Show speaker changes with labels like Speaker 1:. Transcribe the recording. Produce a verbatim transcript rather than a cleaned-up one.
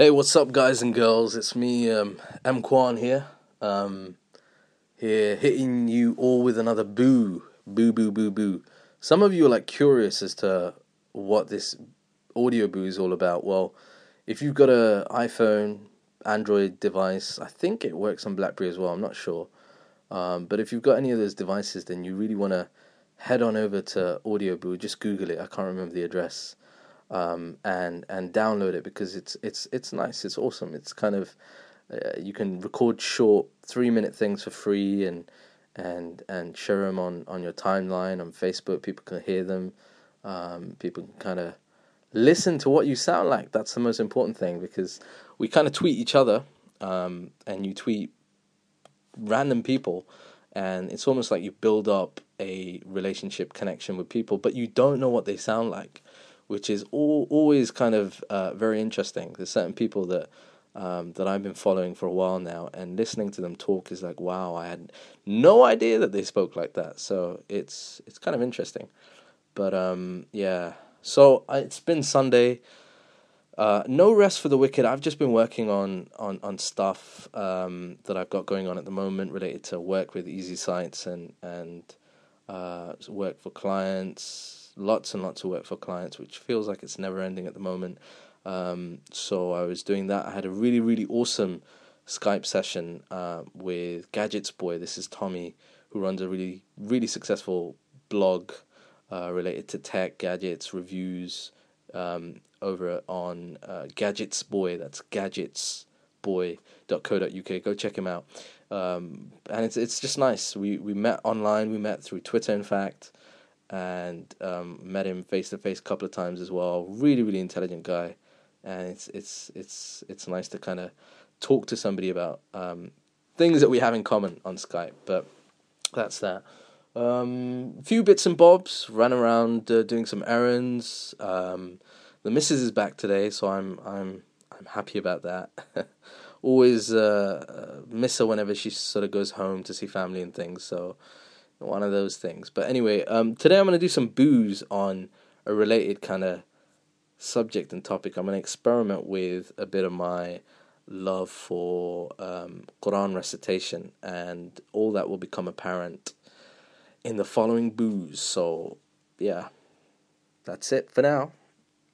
Speaker 1: Hey, what's up, guys and girls? It's me, um, M. Kwan here. Um, here, hitting you all with another boo, boo, boo, boo, boo. Some of you are like curious as to what this audio boo is all about. Well, if you've got a iPhone, Android device, I think it works on BlackBerry as well. I'm not sure, um, but if you've got any of those devices, then you really want to head on over to Audio Boo. Just Google it. I can't remember the address. Um, and and download it because it's it's it's nice. It's awesome. It's kind of uh, you can record short three minute things for free and and and share them on, on your timeline on Facebook. People can hear them. Um, people can kind of listen to what you sound like. That's the most important thing because we kind of tweet each other, um, and you tweet random people, and it's almost like you build up a relationship connection with people, but you don't know what they sound like, which is all, always kind of uh, very interesting. There's certain people that um, that I've been following for a while now, and listening to them talk is like, wow, I had no idea that they spoke like that. So it's it's kind of interesting. But um, yeah, so I, it's been Sunday. Uh, no rest for the wicked. I've just been working on on on stuff um, that I've got going on at the moment related to work with Easy Sites and and uh, work for clients. Lots and lots of work for clients, which feels like it's never ending at the moment. Um, so I was doing that. I had a really, really awesome Skype session uh, with Gadgets Boy. This is Tommy, who runs a really, really successful blog uh, related to tech, gadgets, reviews um, over on uh, Gadgets Boy. That's gadgets boy dot co dot uk. Go check him out. Um, and it's it's just nice. We we met online. We met through Twitter, in fact. And um, met him face to face a couple of times as well. Really, really intelligent guy, and it's it's it's it's nice to kind of talk to somebody about um, things that we have in common on Skype. But that's that. Um, a few bits and bobs. Ran around uh, doing some errands. Um, the missus is back today, so I'm I'm I'm happy about that. Always uh, miss her whenever she sort of goes home to see family and things. So. One of those things. But anyway, um, today I'm going to do some boos on a related kind of subject and topic. I'm going to experiment with a bit of my love for um, Quran recitation, and all that will become apparent in the following boos. So, yeah, that's it for now.